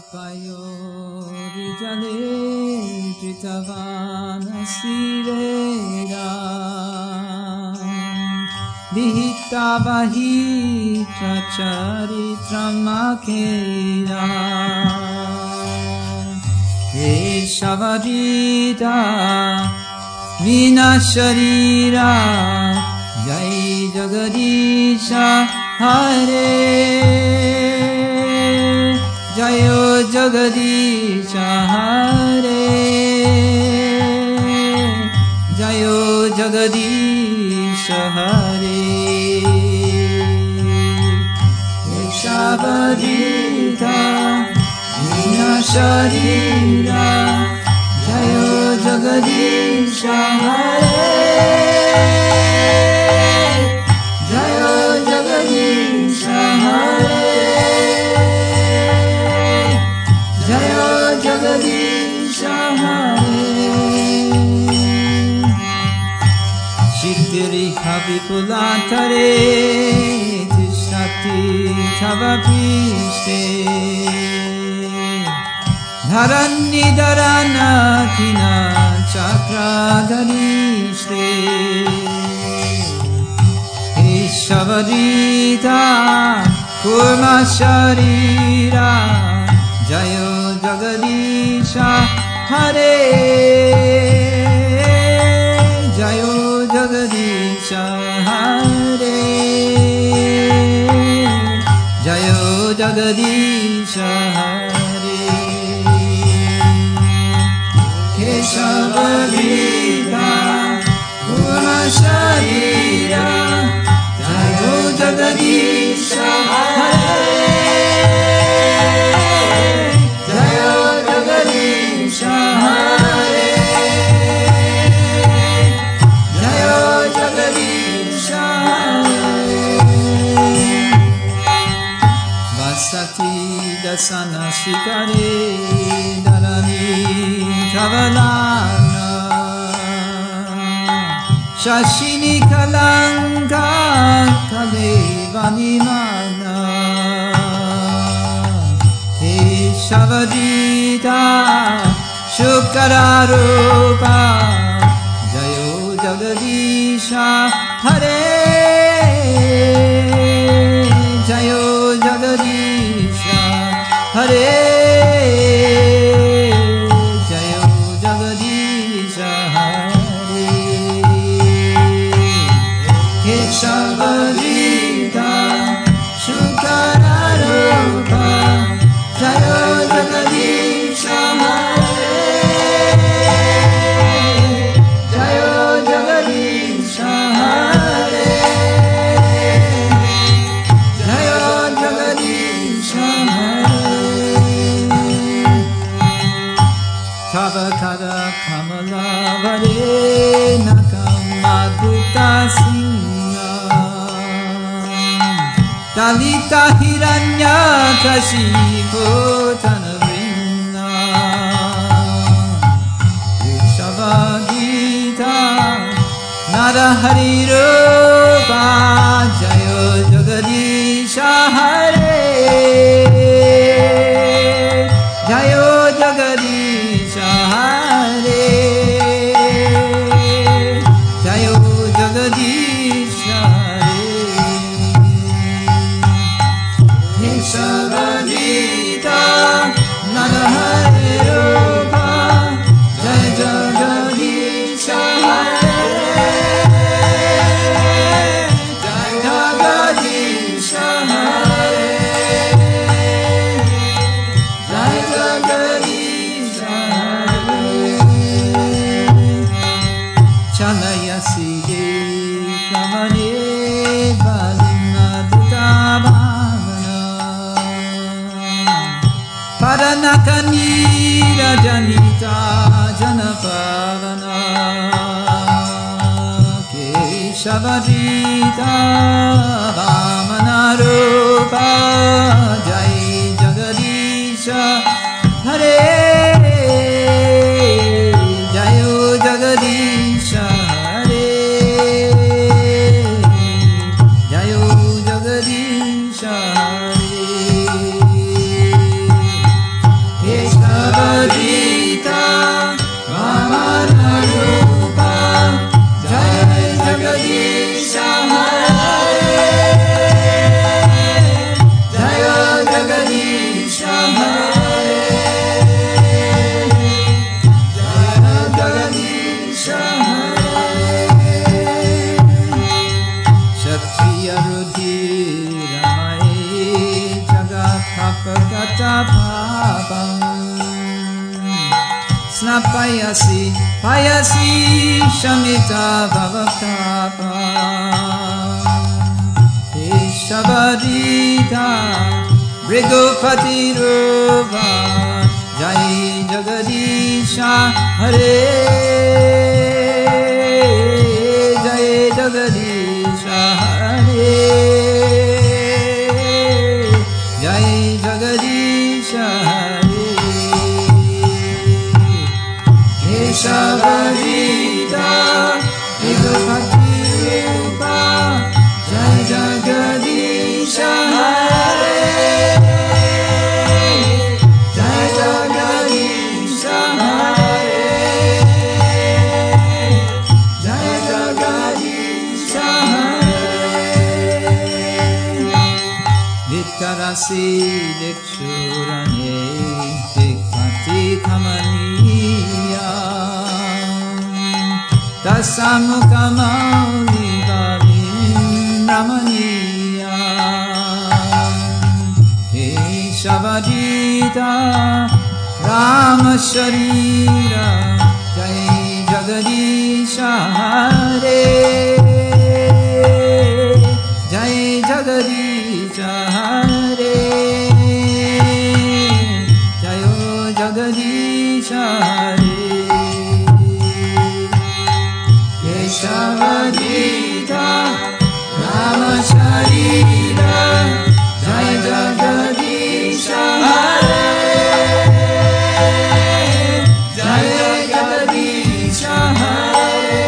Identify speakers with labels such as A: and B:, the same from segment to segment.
A: Payorijale Tritavana Sirera Vihitavahi Charitramakera Eshavarita Vinasharira Jai Jagadisha Hare Jayo Jagadisha Hare Jayo Jagadisha Hare Eshavarita Vinasharira Jayo Jagadisha Hare Jayo Jagadisha Hare Jayo Jagadisha Hare Siddhiri Havipulatare Tishtati Tavapiste Dharannidharanathina Chakradharishte Eshavarita Kurma Sharira Jayo Jagadisha Hare Jayo Jagadisha Hare Jayo Jagadisha Hare Keshavarita Purna Sharira Jayo Jagadisha Hare Jayo Jagadisha Hare Jayo Jagadisha Hare Vasati Dasana Shikare Dharani Kavalana Shashini Kalanka Kalevani Mana Eshavarita Shukararupa Jayo Jagadisha Hare Jayo Jagadisha Hare Jayo Jagadisha Hare Keshavarita Shukararupa Jayo Jagadisha Hare Jayo Jagadisha Hare Jayo Jagadisha Hare Tavakara Kamala Vare Nakamadhuta Singha Dalita Hiranya Kashipo Tanavrinna Vishavadita Narahari Rupa Jayo Jagadisha Hare Jayo Jagadisha Hare Jayo Jagadisha Keshavarita Narahari Rupa Jai Jagadisha Hare Jai Jagadisha Hare Jai Jagadisha Hare Chalaya Sige Kamane Balina Dutava Paranakanira Janita Janapavana Keshavarita Vamanarupa Jai Jagadisha Hare Jayo Jagadisha Hare Jayo Jagadisha Hare payasi payasi shamita bhavakapa Ishabadita Brigopati Ruva Jai Jagadisha Hare Jai Jagadisha Hare Jai Jagadisha Hare Ishabadita Brigopati Ruva Jai Jagadisha Hare Jai Jagadisha Hare Jai Jagadisha Hare Vittarasi Dekshurane Dekmati Kamaniya Tasamukamauli Ramaniya Ishavadita Rama Sharira Jai Jagadisha Hare Jai Jagadisha Hare Jayo Jagadisha Hare Ishavadita Rama Sharira Jai Jagadisha Hare Jai Jagadisha Hare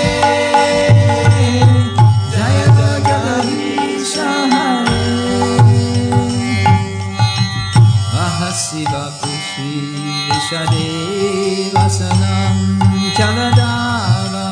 A: Jai Jagadisha Hare Vahasiva Pushi Vishade Vasanam Chaladava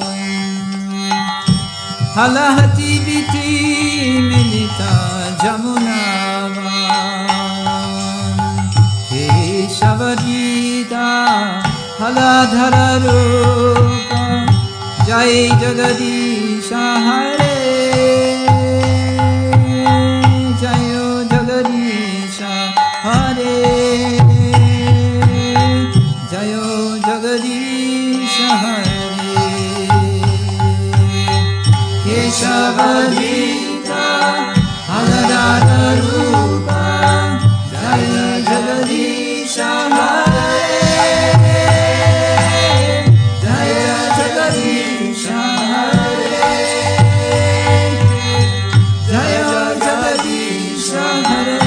A: Halahati Viti Milita Jamunava Keshavadita Haladhara Rupa Jai Jagadisha Hare Jayo Jagadisha Hare Jayo Jagadisha Hare Keshavadita Haladhara Rupa Jai Jagadisha Hare Jai Jagadisha Hare Jai Jagadisha Hare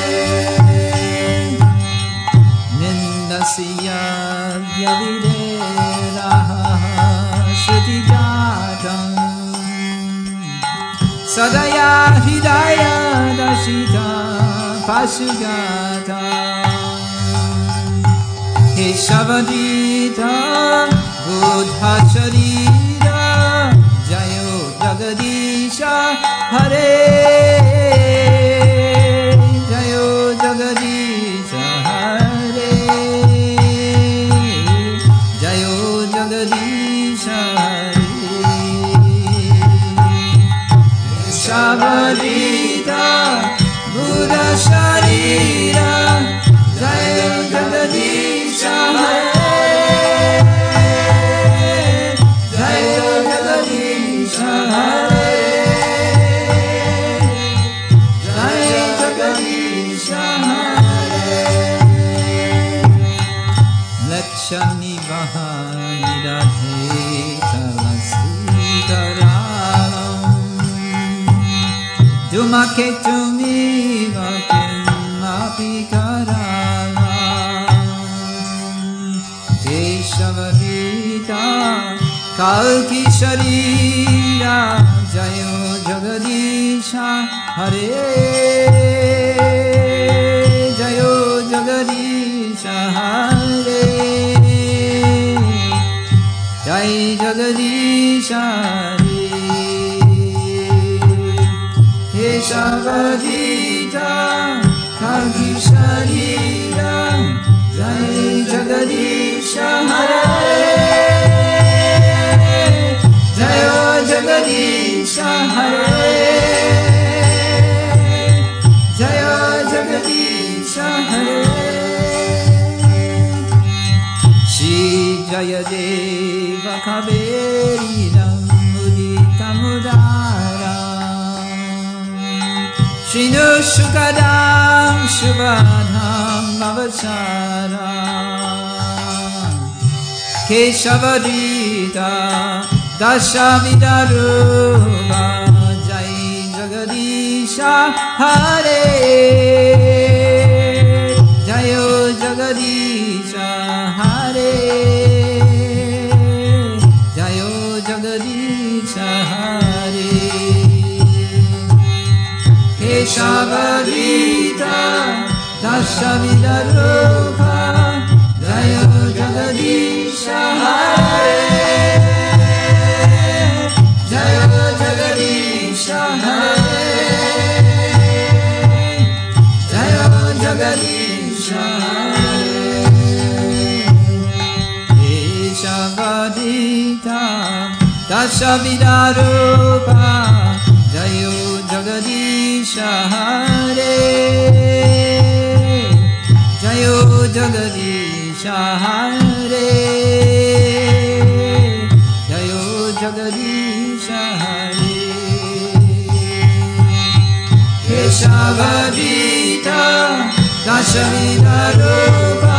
A: Nindasiya Vyavide Raha Shruti Jatam Sadaya Hidaya Dashita Pasugata Keshavadita Buddha Sharira Jayo Jagadisha Hare Jayo Jagadisha Hare Jayo Jagadisha Hare Keshavadita Buddha Sharira Jai Jagadisha Hare Jai Jagadisha Hare Jai Jagadisha Hare Lakshani Vahani Radhe Talasitaram Dumake Tumi Vakim Apikarala Keshavadita Kalki Sharira Jayo Jagadisha Hare Jayo Jagadisha Hare Jai Jagadisha Hare Keshavadita Kalki Sharira Jai Jagadisha Hare Jayo Jagadisha Hare Jayo Jagadisha Hare Shri Shrinu Shukadam Shubhadam Avacharam Keshavarita Dashavidaruva Jai Jagadisha Hare Jayo Jagadisha Hare Jayo Jagadisha Hare Keshavarita Dashavidaruva Jayo Jagadisha Hare Jayo Jagadisha Hare Jayo Jagadisha Hare Keshavarita Dashavidaruva Jayo Jagadisha Hare Jayo Jagadisha Hare Jayo Jagadisha Hare Keshavarita Dashavidaruva